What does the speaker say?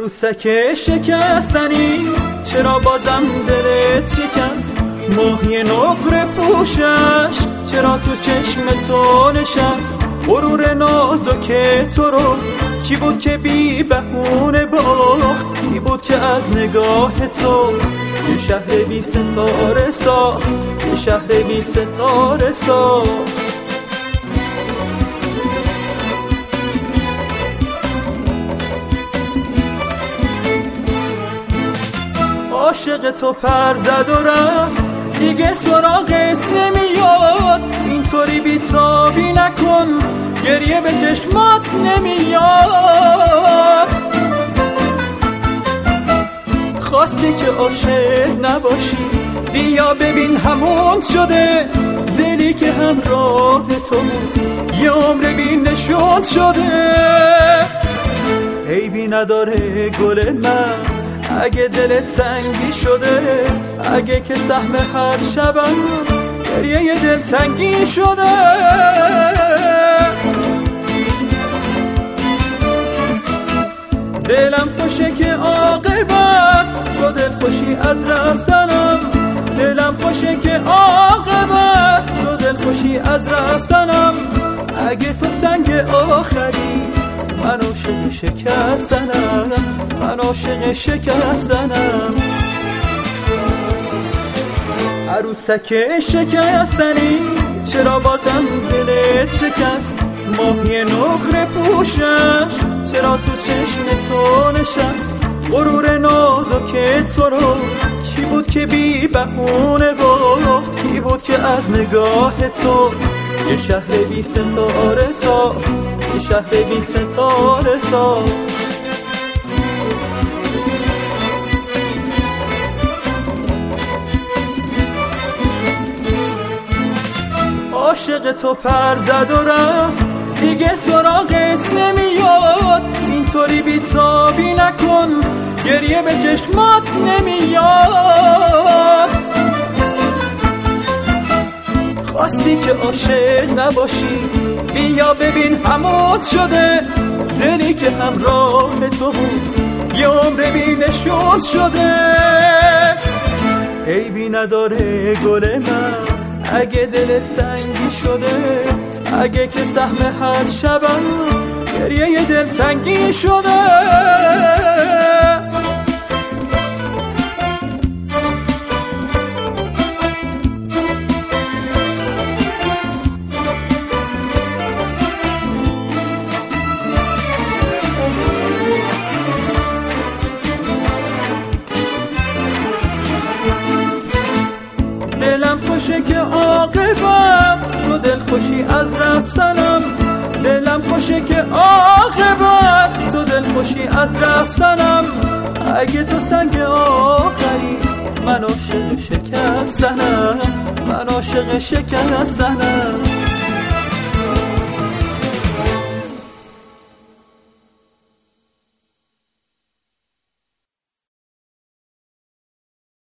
عروسک شکستنی چرا بازم دلت شکست؟ ماهی نقره پوشش چرا تو چشم تو نشست؟ غرور نازک تو رو کی بود که بی بهونه باخت؟ کی بود که از نگاه تو یه شهر بی ستاره ساخت؟ یه شهر بی ستاره ساخت. عاشق تو پر زد و رفت دیگه سراغت نمیاد، اینطوری بی‌تابی نکن گریه به چشمات نمیاد. خواستی که عاشق نباشی بیا ببین همون شده، دلی که همراه تو بود یه عمر بی نشون شده. عیبی نداره گل من اگه دلت سنگی شده، اگه که سهم هر شبم گریه یه دل تنگی شده. دلم خوشه که عاقبت تو دل خوشی از رفتنم، دلم خوشه که عاقبت تو دل خوشی از رفتنم. اگه تو سنگ آخری من عاشق شکستنم، من عاشق شکستنم. عروسک شکستنی چرا بازم دلت شکست؟ ماهی نقره پوشش چرا تو چشم تو نشست؟ غرور نازک تو رو کی بود که بی بهونه باخت؟ کی بود که از نگاه تو یه شهر بی ستاره ساخت؟ یه شهر بی ستاره ساخت. عاشق تو پر زد و رفت دیگه سراغت نمیاد، اینطوری بی‌تابی نکن گریه به چشمات نمیاد. خواستی که عاشق نباشی بیا ببین همون شده، دلی که همراه تو بود یه عمر بی نشون شده. عیبی نداره گل من اگه دلت سنگی شده، اگه که سهم هر شبم گریه یه دل تنگی شده. دلم خوشه که عاقبت تو دل خوشی از رفتنم، دلم خوشه که عاقبت تو دل خوشی از رفتنم. اگه تو سنگ آخری من عاشق شکستنم، من عاشق شکستنم.